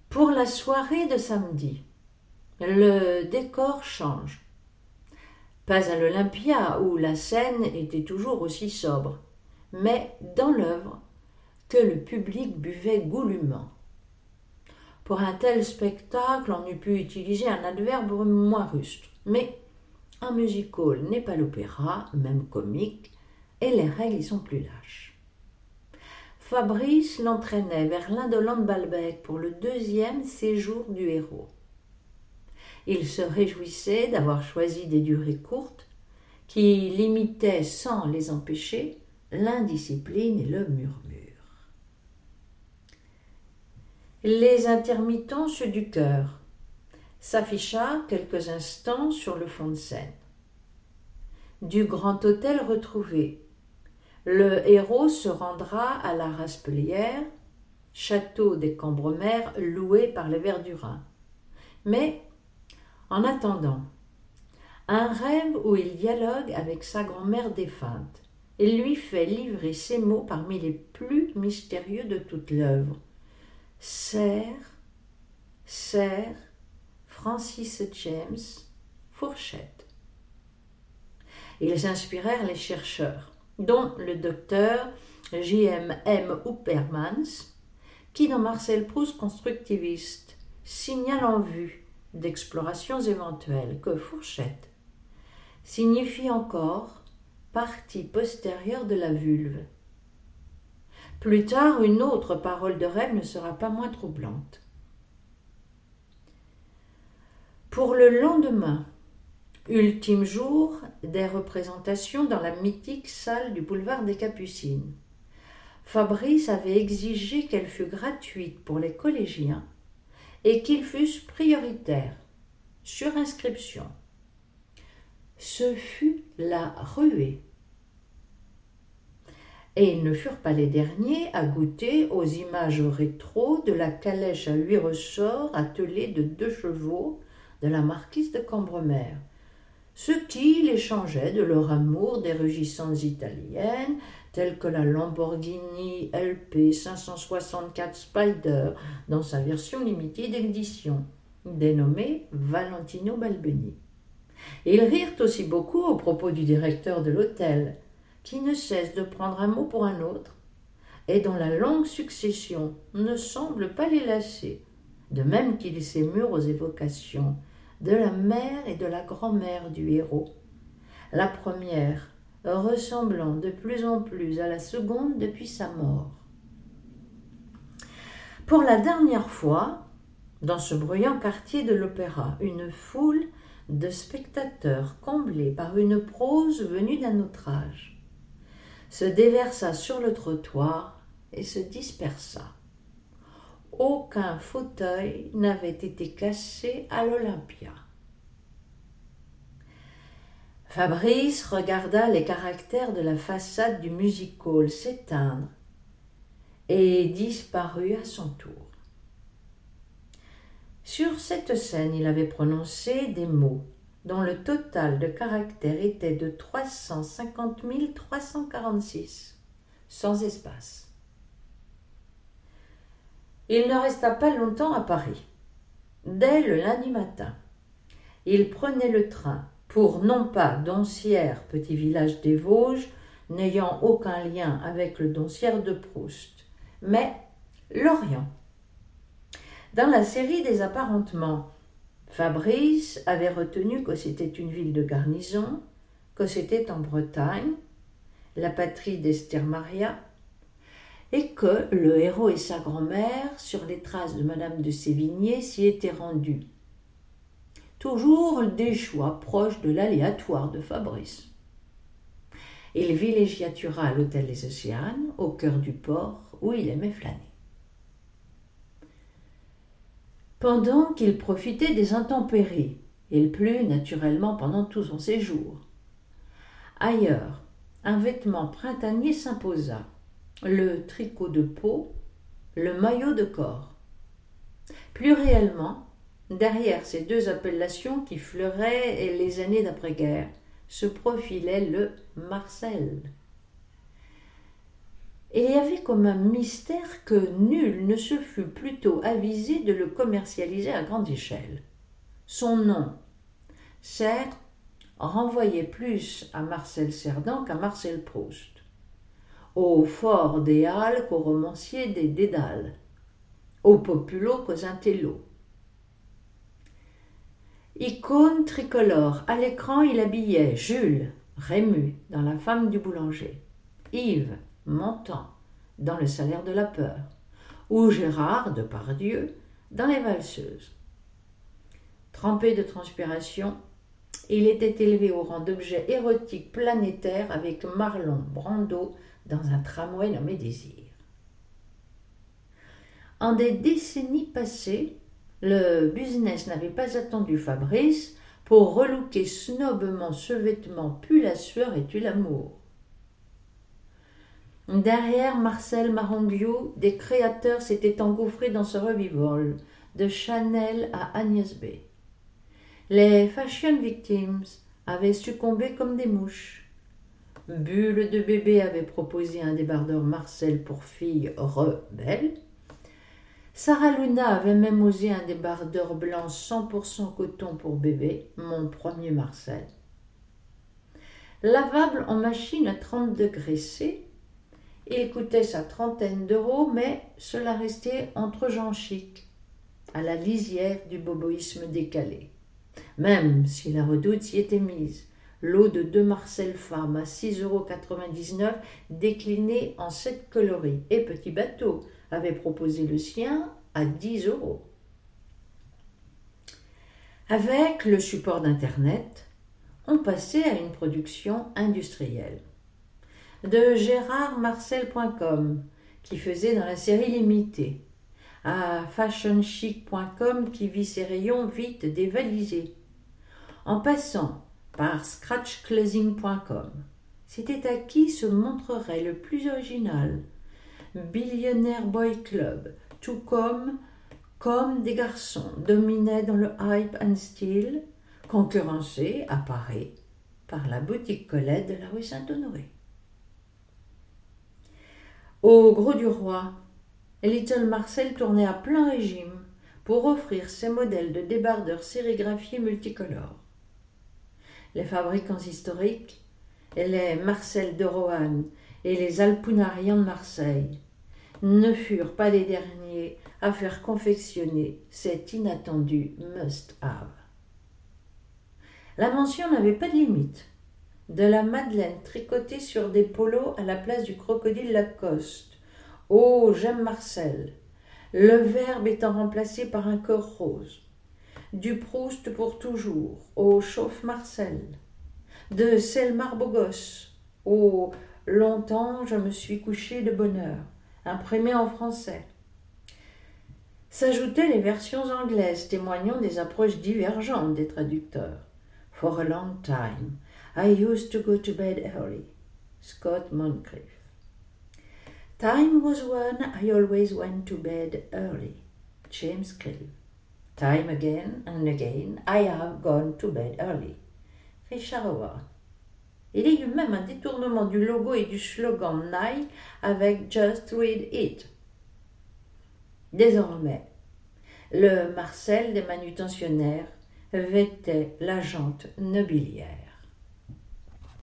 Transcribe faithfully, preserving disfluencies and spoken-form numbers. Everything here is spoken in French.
Pour la soirée de samedi, le décor change. Pas à l'Olympia où la scène était toujours aussi sobre, mais dans l'œuvre que le public buvait goulûment. Pour un tel spectacle, on eût pu utiliser un adverbe moins rustre, mais un musical n'est pas l'opéra, même comique, et les règles y sont plus lâches. Fabrice l'entraînait vers l'indolente Balbec pour le deuxième séjour du héros. Il se réjouissait d'avoir choisi des durées courtes qui limitaient sans les empêcher l'indiscipline et le murmure. Les intermittences du cœur s'afficha quelques instants sur le fond de scène. Du grand hôtel retrouvé, le héros se rendra à la Raspelière, château des Cambremer loué par les Verdurins. Mais, en attendant, un rêve où il dialogue avec sa grand-mère défunte et lui fait livrer ces mots parmi les plus mystérieux de toute l'œuvre. Serre, serre, Francis James, fourchette. Ils inspirèrent les chercheurs, dont le docteur J M M Huppermans, qui dans Marcel Proust constructiviste signale en vue d'explorations éventuelles que fourchette signifie encore partie postérieure de la vulve. Plus tard, une autre parole de rêve ne sera pas moins troublante. Pour le lendemain, ultime jour des représentations dans la mythique salle du boulevard des Capucines, Fabrice avait exigé qu'elle fût gratuite pour les collégiens et qu'ils fussent prioritaires, sur inscription. Ce fut la ruée. Et ils ne furent pas les derniers à goûter aux images rétro de la calèche à huit ressorts attelée de deux chevaux de la marquise de Cambremer, ce qui les changeait de leur amour des rugissantes italiennes, telles que la Lamborghini L P cinq cent soixante-quatre Spider dans sa version limitée d'édition, dénommée Valentino Balboni. Ils rirent aussi beaucoup au propos du directeur de l'hôtel, qui ne cesse de prendre un mot pour un autre, et dont la longue succession ne semble pas les lasser, de même qu'il s'émure aux évocations de la mère et de la grand-mère du héros, la première ressemblant de plus en plus à la seconde depuis sa mort. Pour la dernière fois, dans ce bruyant quartier de l'opéra, une foule de spectateurs comblés par une prose venue d'un autre âge se déversa sur le trottoir et se dispersa. Aucun fauteuil n'avait été cassé à l'Olympia. Fabrice regarda les caractères de la façade du music-hall s'éteindre et disparut à son tour. Sur cette scène, il avait prononcé des mots dont le total de caractères était de trois cent cinquante mille trois cent quarante-six, sans espace. Il ne resta pas longtemps à Paris. Dès le lundi matin, il prenait le train pour non pas Doncières, petit village des Vosges, n'ayant aucun lien avec le Doncières de Proust, mais Lorient. Dans la série des apparentements, Fabrice avait retenu que c'était une ville de garnison, que c'était en Bretagne, la patrie d'Esther Maria, et que le héros et sa grand-mère, sur les traces de Madame de Sévigné, s'y étaient rendus. Toujours des choix proches de l'aléatoire de Fabrice. Il villégiatura à l'hôtel des Océanes, au cœur du port, où il aimait flâner. Pendant qu'il profitait des intempéries, il plut naturellement pendant tout son séjour. Ailleurs, un vêtement printanier s'imposa, le tricot de peau, le maillot de corps. Plus réellement, derrière ces deux appellations qui fleuraient les années d'après-guerre, se profilait le Marcel. Il y avait comme un mystère que nul ne se fût plutôt avisé de le commercialiser à grande échelle. Son nom, certes, renvoyait plus à Marcel Cerdan qu'à Marcel Proust, au fort des Halles qu'au romancier des Dédales, au populo qu'aux intellos. Icône tricolore, à l'écran il habillait Jules, Rému, dans La femme du boulanger, Yves, Montand, dans Le salaire de la peur, ou Gérard Depardieu, dans Les valseuses. Trempé de transpiration, il était élevé au rang d'objet érotique planétaire avec Marlon Brando dans un tramway nommé Désir. En des décennies passées, le business n'avait pas attendu Fabrice pour relooker snobement ce vêtement pue la sueur et tue l'amour. Derrière Marcel Maronghiou, des créateurs s'étaient engouffrés dans ce revival, de Chanel à Agnès B. Les fashion victims avaient succombé comme des mouches. Bulle de bébé avait proposé un débardeur Marcel pour fille rebelle. Sarah Luna avait même osé un débardeur blanc cent pour cent coton pour bébé, mon premier Marcel. Lavable en machine à trente degrés C, il coûtait sa trentaine d'euros, mais cela restait entre gens chics, à la lisière du boboïsme décalé. Même si la redoute s'y était mise, lot de deux Marcel femmes à six euros quatre-vingt-dix-neuf décliné en sept coloris, et Petit Bateau avait proposé le sien à dix euros. Avec le support d'Internet, on passait à une production industrielle. De Gérard Marcel point com, qui faisait dans la série limitée, à fashion chic point com qui vit ses rayons vite dévalisés, en passant par scratch closing point com. C'était à qui se montrerait le plus original. Billionaire Boy Club, tout comme, comme des garçons, dominaient dans le hype and style, concurrencés à Paris par la boutique Colette de la rue Saint-Honoré. Au Gros du Roi, Little Marcel tournait à plein régime pour offrir ses modèles de débardeurs sérigraphiés multicolores. Les fabricants historiques, les Marcel de Roanne et les Alpunariens de Marseille, ne furent pas les derniers à faire confectionner cet inattendu must-have. La mention n'avait pas de limite. De la madeleine tricotée sur des polos à la place du crocodile Lacoste. Oh, j'aime Marcel, le verbe étant remplacé par un cœur rose. Du Proust pour toujours, au chauffe Marcel. De Selmar Bogos, au longtemps je me suis couché de bonne heure, imprimé en français. S'ajoutaient les versions anglaises témoignant des approches divergentes des traducteurs. For a long time, I used to go to bed early. Scott Moncrief. Time was when I always went to bed early. James Clive. Time again and again I have gone to bed early. Richard Howard. Il y eut même un détournement du logo et du slogan Nike avec Just Read It. Désormais, le Marcel des manutentionnaires vêtait la jante nobiliaire.